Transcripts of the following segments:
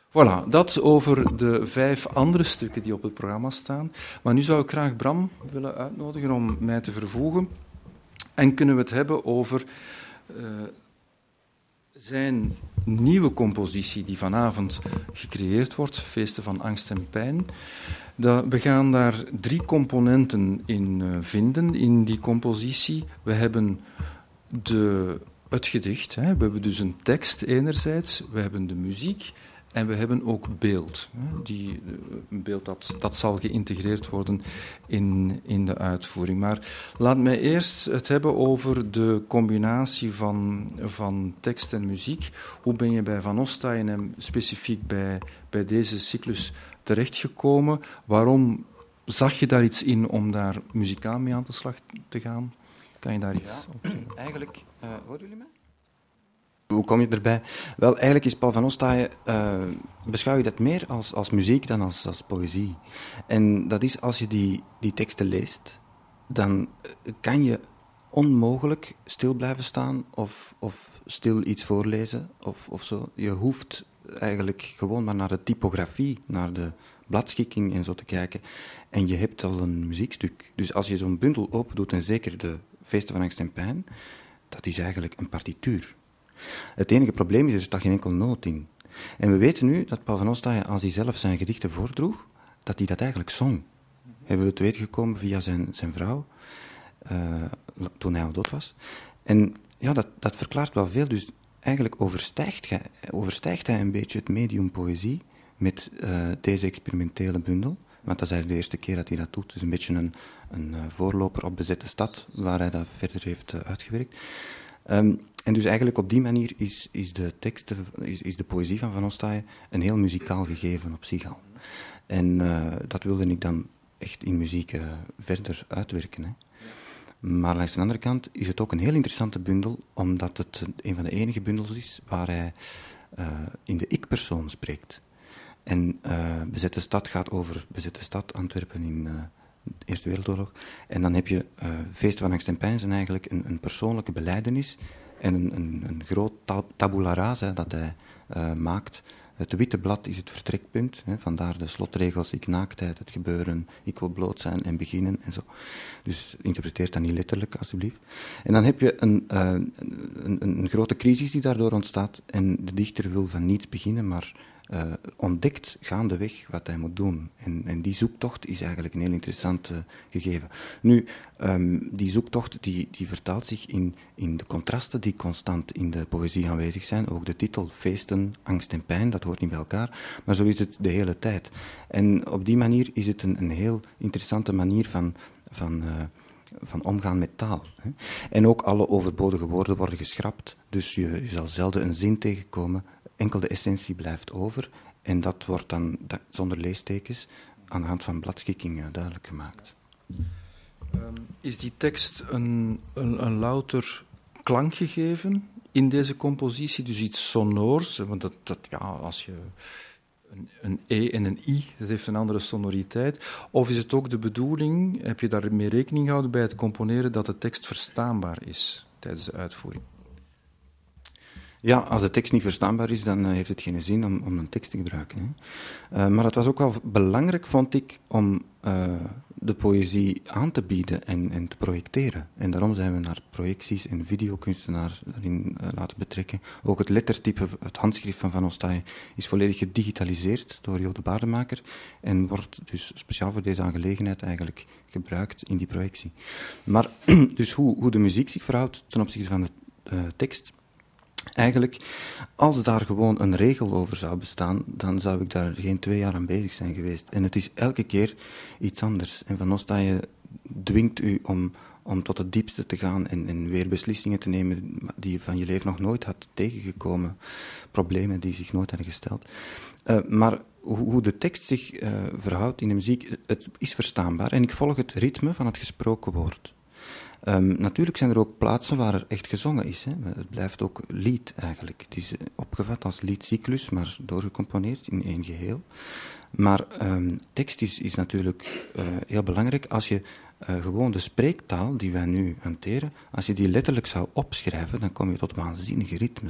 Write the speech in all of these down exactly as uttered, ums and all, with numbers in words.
Voilà, dat over de vijf andere stukken die op het programma staan. Maar nu zou ik graag Bram willen uitnodigen om mij te vervoegen. En kunnen we het hebben over uh, zijn nieuwe compositie die vanavond gecreëerd wordt, Feesten van Angst en Pijn. We gaan daar drie componenten in uh, vinden, in die compositie. We hebben de, het gedicht, hè. We hebben dus een tekst enerzijds, we hebben de muziek en we hebben ook beeld. Hè. Die, een beeld dat, dat zal geïntegreerd worden in, in de uitvoering. Maar laat mij eerst het hebben over de combinatie van, van tekst en muziek. Hoe ben je bij Van Ostaaien en specifiek bij, bij deze cyclus terechtgekomen? Waarom zag je daar iets in om daar muzikaal mee aan de slag te gaan? Kan je daar iets ja, op zeggen? Eigenlijk, uh, horen jullie mij? Hoe kom je erbij? Wel, eigenlijk is Paul van Ostaaien, uh, beschouw je dat meer als, als muziek dan als, als poëzie. En dat is, als je die, die teksten leest, dan kan je onmogelijk stil blijven staan of, of stil iets voorlezen of, of zo. Je hoeft eigenlijk gewoon maar naar de typografie, naar de bladschikking en zo te kijken. En je hebt al een muziekstuk. Dus als je zo'n bundel open doet, en zeker de Feesten van Angst en Pijn, dat is eigenlijk een partituur. Het enige probleem is, er staat geen enkel noot in. En we weten nu dat Paul van Ostaaien, als hij zelf zijn gedichten voordroeg, dat hij dat eigenlijk zong. Hebben we te weten gekomen via zijn, zijn vrouw, uh, toen hij al dood was. En ja, dat, dat verklaart wel veel. Dus eigenlijk overstijgt hij, overstijgt hij een beetje het medium poëzie met uh, deze experimentele bundel. Want dat is eigenlijk de eerste keer dat hij dat doet. Het is een beetje een, een uh, voorloper op Bezette Stad, waar hij dat verder heeft uh, uitgewerkt. Um, en dus eigenlijk op die manier is, is, de tekst, is, is de poëzie van Van Ostaaien een heel muzikaal gegeven op zich al. En uh, dat wilde ik dan echt in muziek uh, verder uitwerken. Hè. Maar langs de andere kant is het ook een heel interessante bundel, omdat het een van de enige bundels is waar hij uh, in de ik-persoon spreekt. En uh, Bezette Stad gaat over Bezette Stad, Antwerpen in uh, de Eerste Wereldoorlog. En dan heb je uh, Feesten van Angst en Pijn zijn eigenlijk een, een persoonlijke belijdenis en een, een, een groot tabula rasa dat hij uh, maakt. Het witte blad is het vertrekpunt, hè, vandaar de slotregels, ik naaktheid, het gebeuren, ik wil bloot zijn en beginnen en zo. Dus interpreteer dat niet letterlijk, alsjeblieft. En dan heb je een, uh, een, een, een grote crisis die daardoor ontstaat en de dichter wil van niets beginnen, maar uh, ontdekt gaandeweg wat hij moet doen. En, en die zoektocht is eigenlijk een heel interessant uh, gegeven. Nu, um, die zoektocht die, die vertaalt zich in, in de contrasten die constant in de poëzie aanwezig zijn. Ook de titel, Feesten, Angst en Pijn, dat hoort niet bij elkaar. Maar zo is het de hele tijd. En op die manier is het een, een heel interessante manier van... van uh, van omgaan met taal. Hè. En ook alle overbodige woorden worden geschrapt, dus je, je zal zelden een zin tegenkomen, enkel de essentie blijft over, en dat wordt dan dat, zonder leestekens aan de hand van bladschikking duidelijk gemaakt. Um, is die tekst een, een, een louter klankgegeven in deze compositie, dus iets sonors, want dat, dat, ja, als je... Een, een E en een I, dat heeft een andere sonoriteit. Of is het ook de bedoeling, heb je daarmee rekening gehouden bij het componeren, dat de tekst verstaanbaar is tijdens de uitvoering? Ja, als de tekst niet verstaanbaar is, dan uh, heeft het geen zin om, om een tekst te gebruiken. Hè. Uh, maar het was ook wel belangrijk, vond ik, om uh, de poëzie aan te bieden en, en te projecteren. En daarom zijn we naar projecties en videokunstenaar daarin uh, laten betrekken. Ook het lettertype, het handschrift van Van Ostaaien, is volledig gedigitaliseerd door Jo de Baardemaker en wordt dus speciaal voor deze aangelegenheid eigenlijk gebruikt in die projectie. Maar dus hoe, hoe de muziek zich verhoudt ten opzichte van de uh, tekst... Eigenlijk, als daar gewoon een regel over zou bestaan, dan zou ik daar geen twee jaar aan bezig zijn geweest. En het is elke keer iets anders. En Van Ostaaien dwingt u om, om tot het diepste te gaan en, en weer beslissingen te nemen die je van je leven nog nooit had tegengekomen. Problemen die zich nooit hadden gesteld. Uh, maar hoe, hoe de tekst zich uh, verhoudt in de muziek, het is verstaanbaar. En ik volg het ritme van het gesproken woord. Um, natuurlijk zijn er ook plaatsen waar er echt gezongen is. Hè. Het blijft ook lied eigenlijk. Het is opgevat als liedcyclus, maar doorgecomponeerd in één geheel. Maar um, tekst is, is natuurlijk uh, heel belangrijk. Als je uh, gewoon de spreektaal die wij nu hanteren, als je die letterlijk zou opschrijven, dan kom je tot waanzinnige ritmes uit.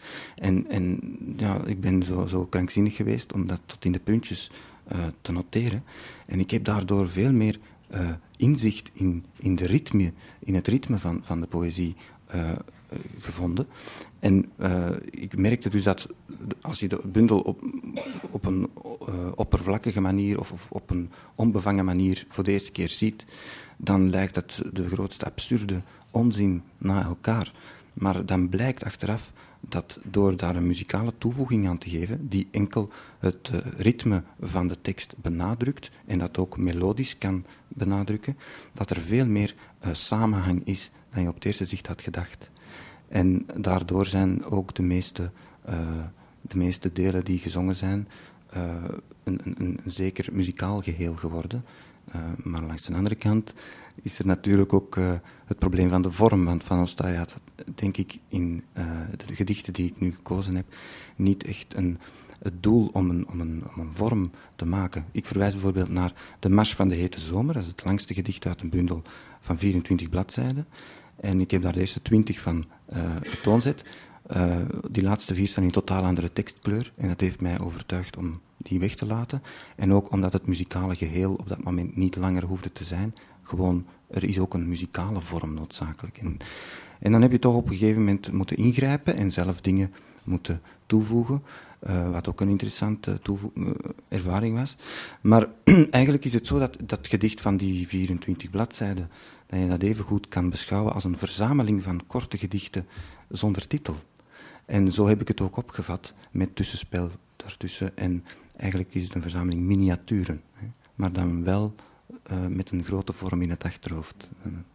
En, en ja, ik ben zo, zo krankzinnig geweest om dat tot in de puntjes uh, te noteren. En ik heb daardoor veel meer uh, inzicht in, in, de ritme, in het ritme van, van de poëzie uh, gevonden. En uh, ik merkte dus dat als je de bundel op, op een uh, oppervlakkige manier of, of op een onbevangen manier voor de eerste keer ziet, dan lijkt dat de grootste absurde onzin na elkaar. Maar dan blijkt achteraf dat door daar een muzikale toevoeging aan te geven, die enkel het uh, ritme van de tekst benadrukt en dat ook melodisch kan benadrukken, dat er veel meer uh, samenhang is dan je op het eerste zicht had gedacht. En daardoor zijn ook de meeste, uh, de meeste delen die gezongen zijn uh, een, een, een zeker muzikaal geheel geworden. Uh, maar langs de andere kant is er natuurlijk ook uh, het probleem van de vorm. Want Van Ostaaij had, denk ik, in uh, de gedichten die ik nu gekozen heb, niet echt een, het doel om een, om, een, om een vorm te maken. Ik verwijs bijvoorbeeld naar De Mars van de Hete Zomer. Dat is het langste gedicht uit een bundel van vierentwintig bladzijden. En ik heb daar de eerste twintig van uh, getoonzet. Uh, die laatste vier staan in totaal andere tekstkleur. En dat heeft mij overtuigd om die weg te laten. En ook omdat het muzikale geheel op dat moment niet langer hoefde te zijn. Gewoon, er is ook een muzikale vorm noodzakelijk. En, en dan heb je toch op een gegeven moment moeten ingrijpen en zelf dingen moeten toevoegen. Uh, wat ook een interessante toevo- uh, ervaring was. Maar eigenlijk is het zo dat dat gedicht van die vierentwintig bladzijden, dat je dat even goed kan beschouwen als een verzameling van korte gedichten zonder titel. En zo heb ik het ook opgevat, met tussenspel daartussen. En eigenlijk is het een verzameling miniaturen, hè, maar dan wel uh, met een grote vorm in het achterhoofd.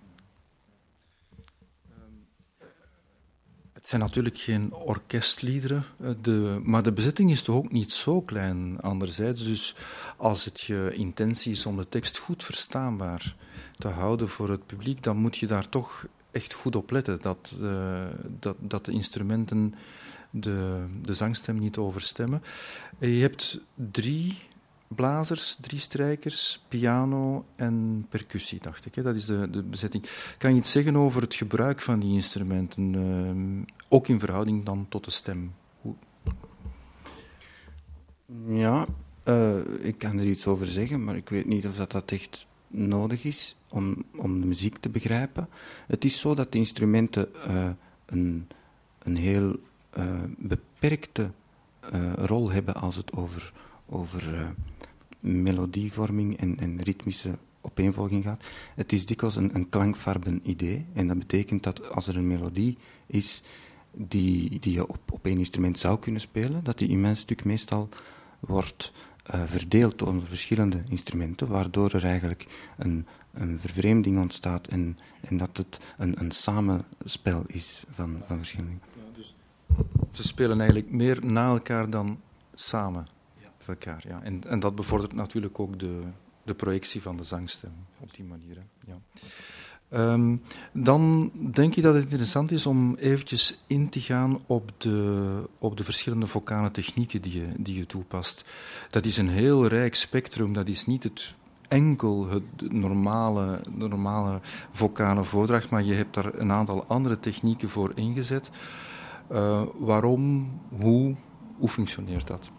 Het zijn natuurlijk geen orkestliederen, de, maar de bezetting is toch ook niet zo klein anderzijds. Dus als het je intentie is om de tekst goed verstaanbaar te houden voor het publiek, dan moet je daar toch echt goed op letten. Dat, uh, dat, dat de instrumenten de, de zangstem niet overstemmen. Je hebt drie blazers, drie strijkers, piano en percussie, dacht ik. Hè? Dat is de, de bezetting. Kan je iets zeggen over het gebruik van die instrumenten, uh, ook in verhouding dan tot de stem? Hoe... Ja, uh, ik kan er iets over zeggen, maar ik weet niet of dat, dat echt nodig is om, om de muziek te begrijpen. Het is zo dat de instrumenten uh, een, een heel uh, beperkte uh, rol hebben als het over, over uh, melodievorming en, en ritmische opeenvolging gaat. Het is dikwijls een, een klankfarben idee. En dat betekent dat als er een melodie is die, die je op, op één instrument zou kunnen spelen, dat die in mijn stuk meestal wordt uh, verdeeld onder verschillende instrumenten, waardoor er eigenlijk een, een vervreemding ontstaat en, en dat het een, een samenspel is van, van verschillende. Ja, dus ze spelen eigenlijk meer na elkaar dan samen. Elkaar, ja. En, en dat bevordert natuurlijk ook de, de projectie van de zangstem op die manier. Hè. Ja. Um, dan denk ik dat het interessant is om eventjes in te gaan op de, op de verschillende vocale technieken die je, die je toepast. Dat is een heel rijk spectrum, dat is niet het enkel het normale, de normale vocale voordracht, maar je hebt daar een aantal andere technieken voor ingezet. Uh, waarom, hoe, hoe functioneert dat?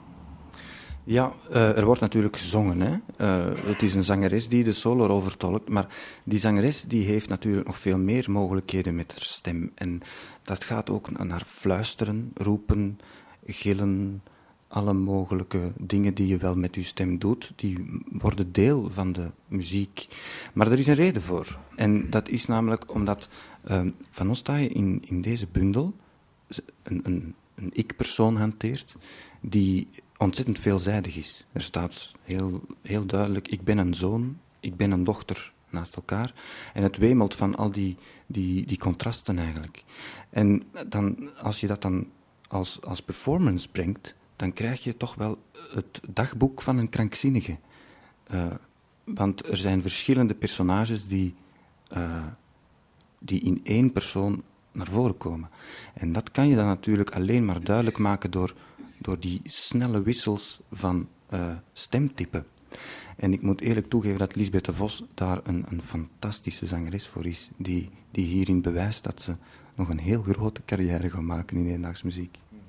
Ja, uh, er wordt natuurlijk gezongen. Hè? Uh, het is een zangeres die de solorol vertolkt, maar die zangeres die heeft natuurlijk nog veel meer mogelijkheden met haar stem. En dat gaat ook naar fluisteren, roepen, gillen, alle mogelijke dingen die je wel met je stem doet, die worden deel van de muziek. Maar er is een reden voor. En dat is namelijk omdat uh, Van Ostaaij in, in deze bundel een, een, een ik-persoon hanteert die ontzettend veelzijdig is. Er staat heel, heel duidelijk, ik ben een zoon, ik ben een dochter naast elkaar. En het wemelt van al die, die, die contrasten eigenlijk. En dan, als je dat dan als, als performance brengt, dan krijg je toch wel het dagboek van een krankzinnige. Uh, want er zijn verschillende personages die, uh, die in één persoon naar voren komen. En dat kan je dan natuurlijk alleen maar duidelijk maken door, door die snelle wissels van uh, stemtypen. En ik moet eerlijk toegeven dat Lisbeth de Vos daar een, een fantastische zangeres voor is, die, die hierin bewijst dat ze nog een heel grote carrière gaat maken in hedendaagse muziek.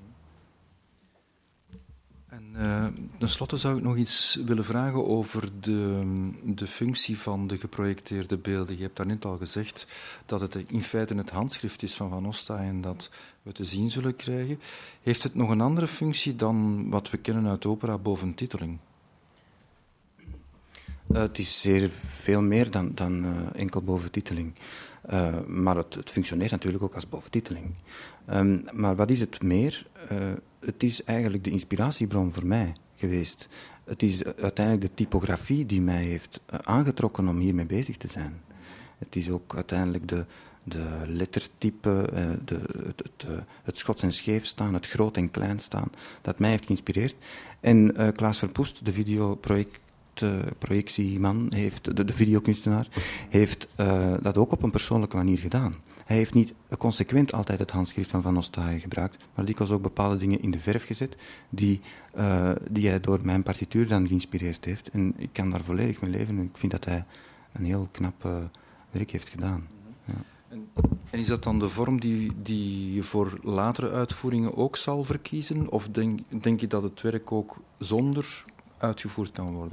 Uh, ten slotte zou ik nog iets willen vragen over de, de functie van de geprojecteerde beelden. Je hebt daarnet al gezegd dat het in feite het handschrift is van Van Ostaaien dat we te zien zullen krijgen. Heeft het nog een andere functie dan wat we kennen uit opera, boventiteling? Uh, het is zeer veel meer dan, dan uh, enkel boventiteling. Uh, maar het, het functioneert natuurlijk ook als boventiteling. Um, maar wat is het meer? Uh, het is eigenlijk de inspiratiebron voor mij geweest. Het is uiteindelijk de typografie die mij heeft uh, aangetrokken om hiermee bezig te zijn. Het is ook uiteindelijk de, de lettertype, uh, de, het, het, uh, het schots en scheef staan, het groot en klein staan, dat mij heeft geïnspireerd. En uh, Klaas Verpoest, de videoproject de projectieman, heeft, de, de videokunstenaar, heeft uh, dat ook op een persoonlijke manier gedaan. Hij heeft niet consequent altijd het handschrift van Van Ostaaien gebruikt, maar dikwijls ook bepaalde dingen in de verf gezet die, uh, die hij door mijn partituur dan geïnspireerd heeft. En ik kan daar volledig mee leven. Ik vind dat hij een heel knap uh, werk heeft gedaan. Ja. En, en is dat dan de vorm die, die je voor latere uitvoeringen ook zal verkiezen? Of denk, denk je dat het werk ook zonder uitgevoerd kan worden?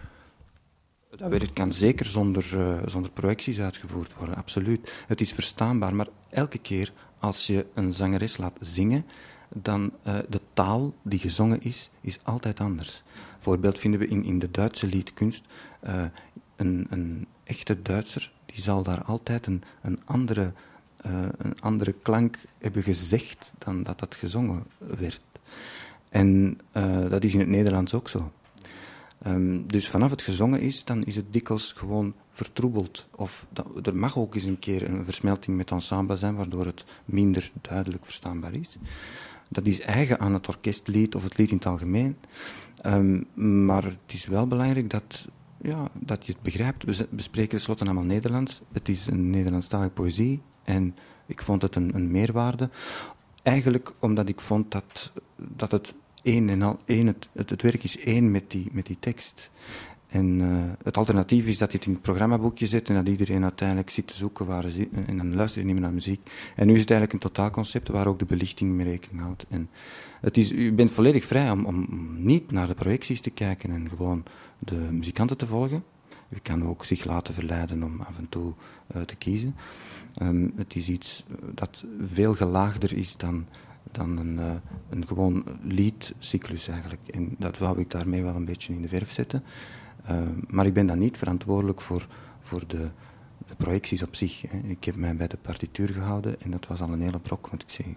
Dat werk kan zeker zonder, uh, zonder projecties uitgevoerd worden, absoluut. Het is verstaanbaar, maar elke keer als je een zangeres laat zingen, dan uh, de taal die gezongen is, is altijd anders. Voorbeeld vinden we in, in de Duitse liedkunst. Uh, een, een echte Duitser die zal daar altijd een, een, andere, uh, een andere klank hebben gezegd dan dat dat gezongen werd. En uh, dat is in het Nederlands ook zo. Um, dus vanaf het gezongen is, dan is het dikwijls gewoon vertroebeld. Of dat, er mag ook eens een keer een versmelting met ensemble zijn, waardoor het minder duidelijk verstaanbaar is. Dat is eigen aan het orkestlied of het lied in het algemeen. Um, maar het is wel belangrijk dat, ja, dat je het begrijpt. We bespreken tenslotte allemaal Nederlands. Het is een Nederlandstalige poëzie en ik vond het een, een meerwaarde. Eigenlijk omdat ik vond dat, dat het één en al, één, het, het, het werk is één met die, met die tekst. En uh, het alternatief is dat je het in het programmaboekje zet en dat iedereen uiteindelijk zit te zoeken waar ze, en dan luistert je niet meer naar muziek. En nu is het eigenlijk een totaalconcept waar ook de belichting mee rekening houdt. En het is, u bent volledig vrij om, om niet naar de projecties te kijken en gewoon de muzikanten te volgen. U kan ook zich laten verleiden om af en toe uh, te kiezen. Um, het is iets dat veel gelaagder is dan dan een, uh, een gewoon liedcyclus eigenlijk. En dat wou ik daarmee wel een beetje in de verf zetten. Uh, maar ik ben dan niet verantwoordelijk voor, voor de, de projecties op zich. Hè. Ik heb mij bij de partituur gehouden en dat was al een hele brok, moet ik zeggen.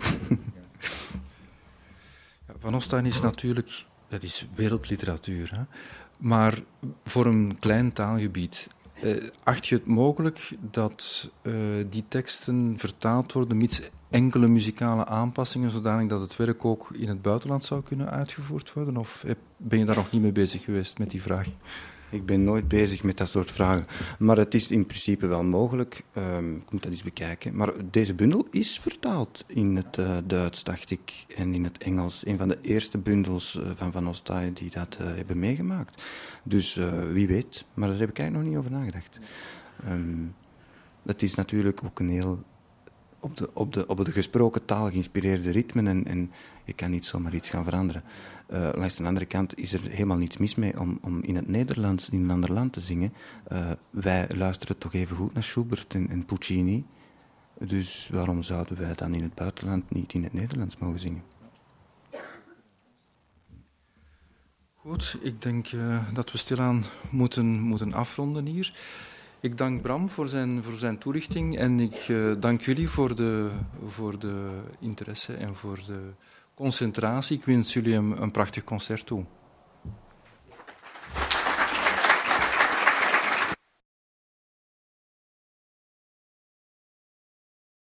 Ja, Van Ostaaien is natuurlijk, dat is wereldliteratuur, hè? Maar voor een klein taalgebied. Uh, acht je het mogelijk dat uh, die teksten vertaald worden, mits enkele muzikale aanpassingen, zodanig dat het werk ook in het buitenland zou kunnen uitgevoerd worden? Of ben je daar nog niet mee bezig geweest met die vraag? Ik ben nooit bezig met dat soort vragen. Maar het is in principe wel mogelijk. Um, ik moet dat eens bekijken. Maar deze bundel is vertaald in het uh, Duits, dacht ik, en in het Engels. Een van de eerste bundels uh, van Van Ostaaien die dat uh, hebben meegemaakt. Dus uh, wie weet. Maar daar heb ik eigenlijk nog niet over nagedacht. Um, het is natuurlijk ook een heel op de, op de, op de gesproken taal geïnspireerde ritmen en, en je kan niet zomaar iets gaan veranderen. Uh, langs de andere kant is er helemaal niets mis mee om, om in het Nederlands in een ander land te zingen. Uh, wij luisteren toch even goed naar Schubert en, en Puccini. Dus waarom zouden wij dan in het buitenland niet in het Nederlands mogen zingen? Goed, ik denk uh, dat we stilaan moeten, moeten afronden hier. Ik dank Bram voor zijn, voor zijn toelichting en ik uh, dank jullie voor de, voor de interesse en voor de concentratie. Ik wens jullie een, een prachtig concert toe.